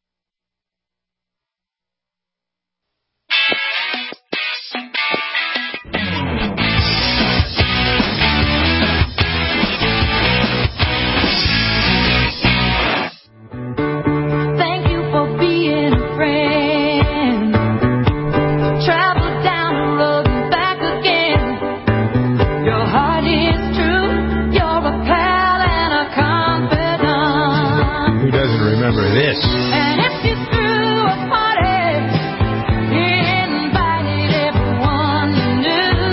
This. And if you threw a party, you invited everyone you knew,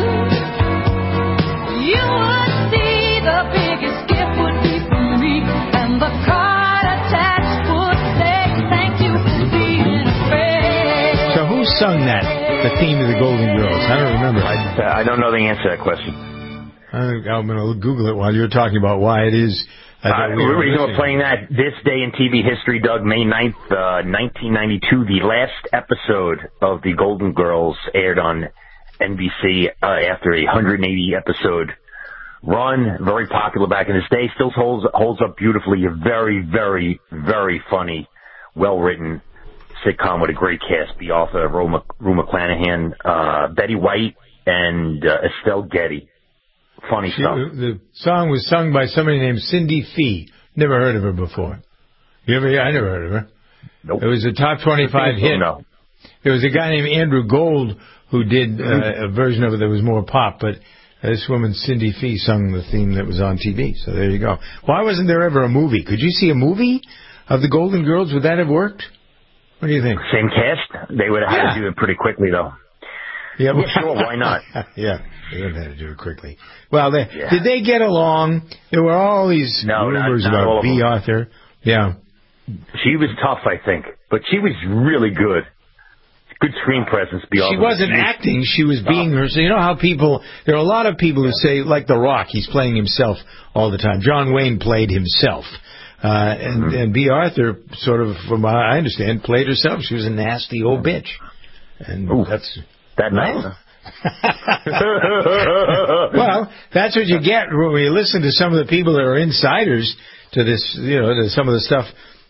you would see the biggest gift would be from me, and the card attached would say, thank you for being a friend. So who sung that, the theme of the Golden Girls? I don't remember. I, I don't know the answer to that question. I, I'm going to Google it while you're talking about why it is. Uh, we were, we were playing that this day in T V history, Doug, May ninth, uh, nineteen ninety-two. The last episode of the Golden Girls aired on N B C uh, after a one hundred eighty episode run. Very popular back in this day. Still holds holds up beautifully. A very, very, very funny, well-written sitcom with a great cast. The author, Rue McClanahan, uh, Betty White, and uh, Estelle Getty. Funny she, stuff. The song was sung by somebody named Cindy Fee. Never heard of her before. You ever? I never heard of her. Nope. It was a top twenty-five hit. No. There was a guy named Andrew Gold who did uh, a version of it that was more pop, but this woman, Cindy Fee, sung the theme that was on T V. So there you go. Why wasn't there ever a movie? Could you see a movie of the Golden Girls? Would that have worked? What do you think? Same cast? They would have yeah. had to do it pretty quickly, though. Yeah, yeah sure, why not? yeah, they would have had to do it quickly. Well, they, yeah. did they get along? There were all these no, rumors not, not about B. Arthur. Yeah. She was tough, I think, but she was really good. Good screen presence. B. She wasn't she acting; she was being her. So you know how people. There are a lot of people who say, like The Rock, he's playing himself all the time. John Wayne played himself, uh, and mm-hmm. and B. Arthur, sort of, from what I understand, played herself. She was a nasty old bitch, and Ooh. that's. That nice. Well, that's what you get when you listen to some of the people that are insiders to this, you know, to some of the stuff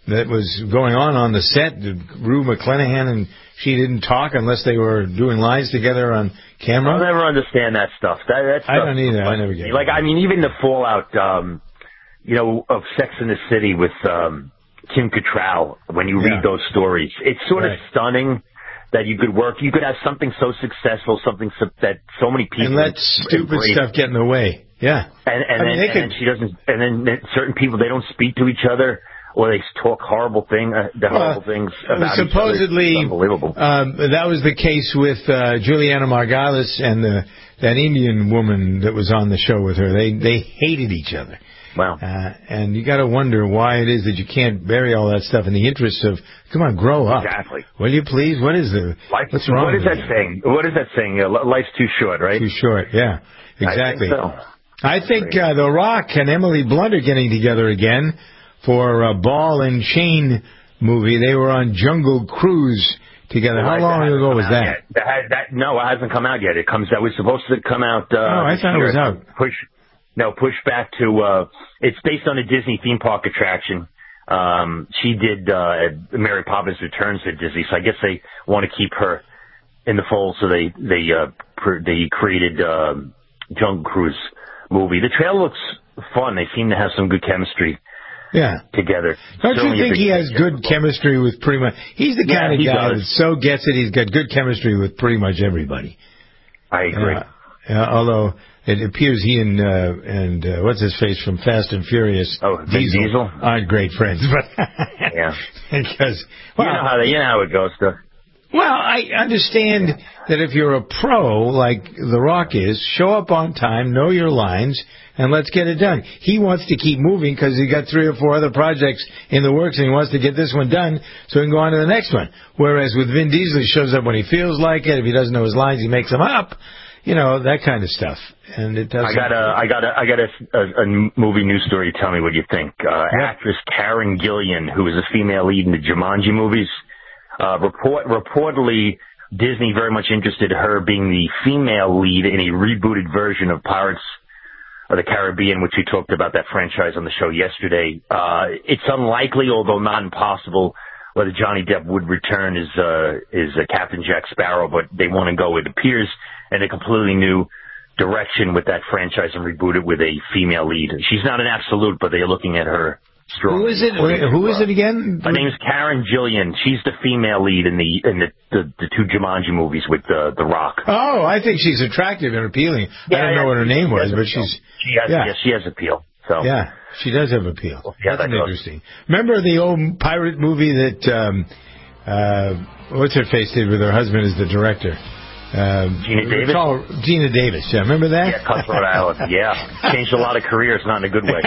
that was going on on the set. Rue McClanahan and she didn't talk unless they were doing lines together on camera. I'll never understand that stuff. That, that stuff I don't either. I never get it. Like, I mean, even the fallout, um, you know, of Sex in the City with um, Kim Cattrall, when you read Yeah. those stories, it's sort Right. of stunning that you could work. You could have something so successful, something so, that so many people And let stupid embrace. stuff get in the way. Yeah. And, and I mean, then, they and could- then she doesn't. And then certain people, they don't speak to each other, or they talk horrible thing, uh, the horrible things about supposedly, each other. It's unbelievable. Um, that was the case with uh, Juliana Margulies and the, that Indian woman that was on the show with her. They they hated each other. Wow. Uh, and you got to wonder why it is that you can't bury all that stuff in the interest of, come on, grow up. Exactly. Will you please? What is the Life, what's wrong what is with that you? saying? What is that saying? Uh, li- life's too short, right? Too short. Yeah. Exactly. I think so. I think uh, The Rock and Emily Blunt are getting together again for a Ball and Chain movie. They were on Jungle Cruise together. How Well, long hasn't ago come was out that? yet. That, has- that? No, it hasn't come out yet. It comes out. It was supposed to come out. Uh, Oh, I this thought it year. was out. Push. No, push back to. Uh, it's based on a Disney theme park attraction. Um, she did uh, Mary Poppins Returns at Disney, so I guess they want to keep her in the fold. So they they uh, pr- they created uh, Jungle Cruise movie. The trailer looks fun. They seem to have some good chemistry. Yeah. Together. Don't Certainly you a think big he has good chemistry with pretty much... He's the Yeah, kind of he guy does. that so gets it, he's got good chemistry with pretty much everybody. I agree. Uh, uh, although it appears he and, uh, and uh, what's his face from Fast and Furious, Oh, Vin Diesel? aren't great friends. But Yeah. because, you know how they, you know how it goes, though. well, I understand that if you're a pro like The Rock is, show up on time, know your lines, and let's get it done. He wants to keep moving because he got three or four other projects in the works, and he wants to get this one done so he can go on to the next one. Whereas with Vin Diesel, he shows up when he feels like it. If he doesn't know his lines, he makes them up. You know, that kind of stuff. And it doesn't. I got a, I got a, I got a, a, a movie news story. Tell me what you think. Uh, Yeah. Actress Karen Gillan, who is a female lead in the Jumanji movies, uh, report, reportedly Disney very much interested in her being the female lead in a rebooted version of Pirates of the Caribbean, which we talked about that franchise on the show yesterday. Uh, it's unlikely, although not impossible, whether Johnny Depp would return as, uh, as uh, Captain Jack Sparrow, but they want to go, it appears, in a completely new direction with that franchise and reboot it with a female lead. She's not an absolute, but they're looking at her strong. Who is it? Who is it again? Her name's Karen Gillan. She's the female lead in the in the the, the two Jumanji movies with the the Rock. Oh, I think she's attractive and appealing. Yeah, I don't yeah, know what her she- name she was, has but appeal. she's She has, yeah. yeah, she has appeal. So Yeah, she does have appeal. Yeah, That's that goes. interesting. Remember the old pirate movie that um, uh, what's her face did with her husband as the director? Um, Gina Davis? Tall- Gina Davis. Yeah, remember that? Yeah, Cutthroat Island. Yeah, changed a lot of careers, not in a good way.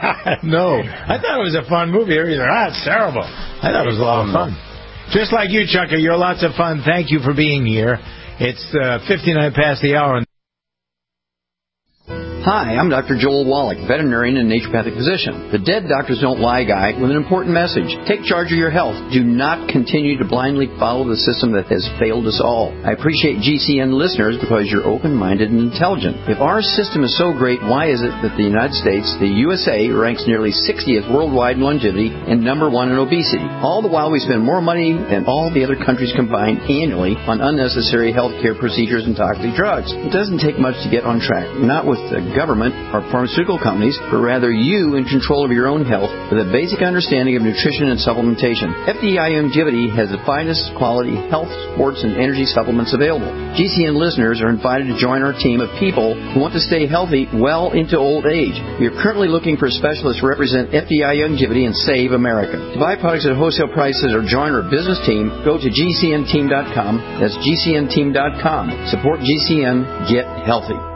No, I thought it was a fun movie. Everybody's like, ah, it's terrible. I thought it was a lot of fun. Just like you, Chucker, you're lots of fun. Thank you for being here. It's uh, fifty-nine past the hour. Hi, I'm Doctor Joel Wallach, veterinarian and naturopathic physician. The Dead Doctors Don't Lie guy with an important message. Take charge of your health. Do not continue to blindly follow the system that has failed us all. I appreciate G C N listeners because you're open-minded and intelligent. If our system is so great, why is it that the United States, the U S A, ranks nearly sixtieth worldwide in longevity and number one in obesity? All the while we spend more money than all the other countries combined annually on unnecessary health care procedures and toxic drugs. It doesn't take much to get on track. Not with the government or pharmaceutical companies, but rather you in control of your own health with a basic understanding of nutrition and supplementation. F D I Longevity has the finest quality health, sports, and energy supplements available. G C N listeners are invited to join our team of people who want to stay healthy well into old age. We are currently looking for specialists to represent F D I Longevity and Save America. To buy products at wholesale prices or join our business team, go to G C N team dot com. That's G C N team dot com. Support G C N. Get healthy.